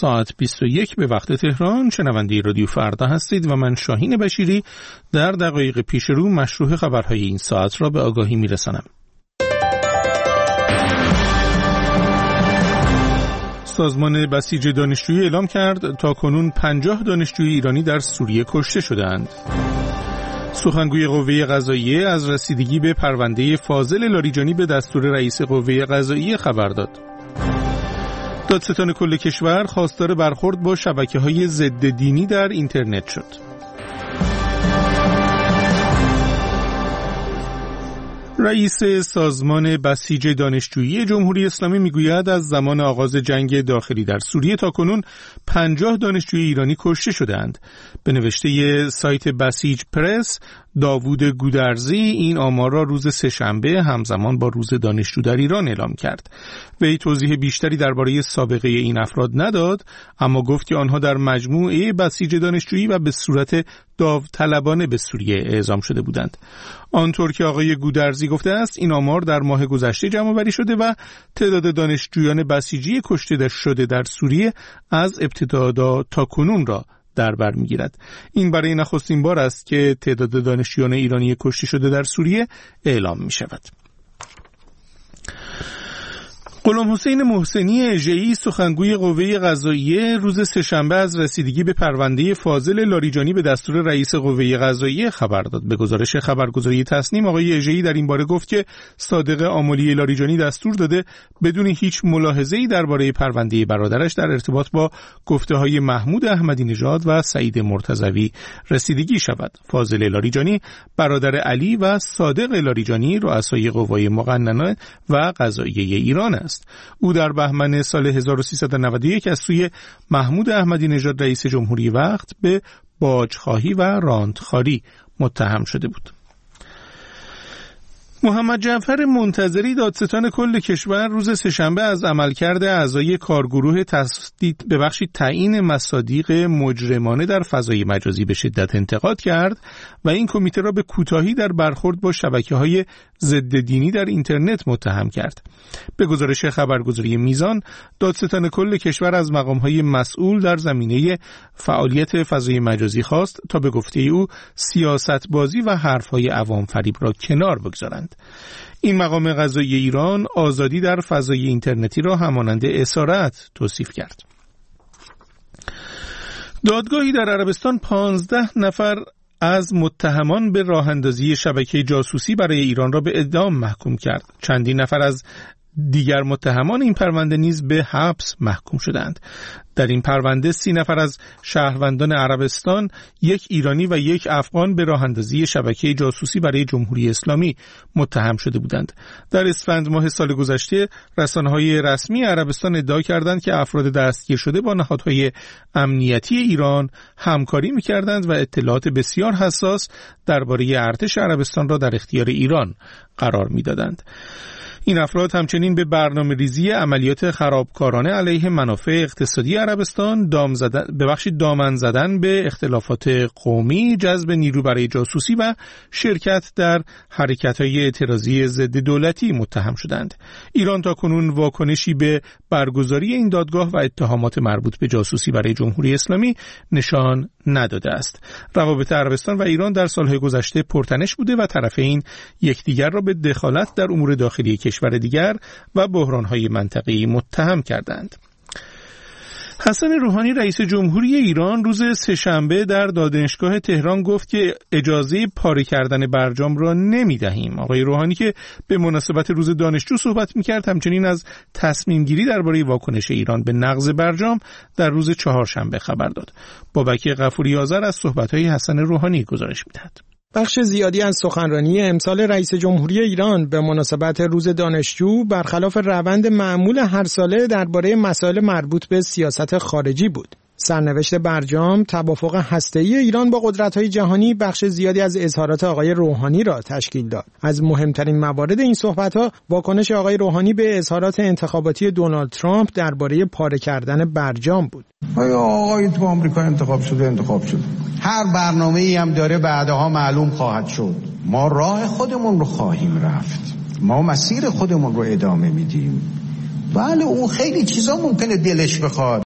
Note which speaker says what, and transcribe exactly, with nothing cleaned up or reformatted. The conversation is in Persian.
Speaker 1: ساعت بیست و یک به وقت تهران. شنونده رادیو فردا هستید و من شاهین بشیری در دقایق پیش رو مشروع خبرهای این ساعت را به آگاهی میرسانم. سازمان بسیج دانشجویی اعلام کرد تا کنون پنجاه دانشجوی ایرانی در سوریه کشته شدند. سخنگوی قوه قضاییه از رسیدگی به پرونده فاضل لاریجانی به دستور رئیس قوه قضاییه خبر داد. دادستان کل کشور خواستار برخورد با شبکه‌های ضد دینی در اینترنت شد. رئیس سازمان بسیج دانشجویی جمهوری اسلامی میگوید از زمان آغاز جنگ داخلی در سوریه تا کنون پنجاه دانشجوی ایرانی کشته شدند. به نوشته سایت بسیج پرس، داوود گودرزی این آمار را روز سه‌شنبه همزمان با روز دانشجو در ایران اعلام کرد. وی توضیح بیشتری درباره سابقه این افراد نداد، اما گفت که آنها در مجموعه بسیج دانشجویی و به صورت داوطلبانه به سوریه اعزام شده بودند. آنطور که آقای گودرزی گفته است این آمار در ماه گذشته جمع‌آوری شده و تعداد دانشجویان بسیجی کشته شده در سوریه از ابتدا تا کنون را در بر می‌گیرد. این برای نخستین بار است که تعداد دانشجویان ایرانی کشته شده در سوریه اعلام می‌شود. غلام حسین محسنی اژه‌ای سخنگوی قوه قضاییه روز سه‌شنبه از رسیدگی به پرونده فاضل لاریجانی به دستور رئیس قوه قضاییه خبر داد. به گزارش خبرگزاری تصنیم آقای اژه‌ای در این باره گفت که صادق آملی لاریجانی دستور داده بدون هیچ ملاحظه‌ای درباره پرونده برادرش در ارتباط با گفته‌های محمود احمدی نژاد و سعید مرتضوی رسیدگی شود. فاضل لاریجانی برادر علی و صادق لاریجانی رؤسای قوای مقننه و قضاییه ایران است. او در بهمن سال هزار و سیصد و نود و یک از سوی محمود احمدی نژاد رئیس جمهوری وقت به باجخواهی و راندخواری متهم شده بود. محمد جعفر منتظری دادستان کل کشور روز سه‌شنبه از عملکرد اعضای کارگروه تسدید ببخشید تعیین مصادیق مجرمانه در فضای مجازی به شدت انتقاد کرد و این کمیته را به کوتاهی در برخورد با شبکه‌های ضد دینی در اینترنت متهم کرد. به گزارش خبرگزاری میزان، دادستان کل کشور از مقام‌های مسئول در زمینه فعالیت فضای مجازی خواست تا به گفته او سیاست بازی و حرف‌های عوام فریب را کنار بگذارند. این مقام قضایی ایران آزادی در فضای اینترنتی را همانند اسارت توصیف کرد. دادگاهی در عربستان پانزده نفر از متهمان به راه اندازی شبکه جاسوسی برای ایران را به اعدام محکوم کرد. چندین نفر از دیگر متهمان این پرونده نیز به حبس محکوم شدند. در این پرونده سی نفر از شهروندان عربستان، یک ایرانی و یک افغان به راه اندازی شبکه جاسوسی برای جمهوری اسلامی متهم شده بودند. در اسفند ماه سال گذشته رسانه‌های رسمی عربستان ادعا کردند که افراد دستگیر شده با نهادهای امنیتی ایران همکاری می‌کردند و اطلاعات بسیار حساس درباره ارتش عربستان را در اختیار ایران قرار می‌دادند. این افراد همچنین به برنامه ریزی عملیات خرابکارانه علیه منافع اقتصادی عربستان، دام زدن ببخشید دامن زدن به اختلافات قومی، جذب نیرو برای جاسوسی و شرکت در حرکت‌های اعتراضی ضد دولتی متهم شدند. ایران تا کنون واکنشی به برگزاری این دادگاه و اتهامات مربوط به جاسوسی برای جمهوری اسلامی نشان نداده است. روابط عربستان و ایران در سالهای گذشته پرتنش بوده و طرفین یکدیگر را به دخالت در امور داخلی کشور دیگر و بحران‌های منطقه‌ای متهم کردند. حسن روحانی رئیس جمهوری ایران روز سه‌شنبه در دادگاه تهران گفت که اجازه پاره کردن برجام را نمی‌دهیم. آقای روحانی که به مناسبت روز دانشجو صحبت می‌کرد همچنین از تصمیم گیری درباره واکنش ایران به نقض برجام در روز چهارشنبه خبر داد. بابک غفوری آذر از صحبت‌های حسن روحانی گزارش می‌دهد.
Speaker 2: بخش زیادی از سخنرانی امسال رئیس جمهوری ایران به مناسبت روز دانشجو برخلاف روند معمول هر ساله درباره مسائل مربوط به سیاست خارجی بود. سرنوشت برجام، توافق هسته‌ای ایران با قدرت‌های جهانی بخش زیادی از اظهارات آقای روحانی را تشکیل داد. از مهمترین موارد این صحبت‌ها واکنش آقای روحانی به اظهارات انتخاباتی دونالد ترامپ درباره پاره کردن برجام بود.
Speaker 3: آیا آقای تو آمریکا انتخاب شده انتخاب شده. هر برنامه‌ای هم داره بعدها معلوم خواهد شد. ما راه خودمون رو خواهیم رفت. ما مسیر خودمون رو ادامه میدیم. بله اون خیلی چیزا ممکنه دلش بخواد.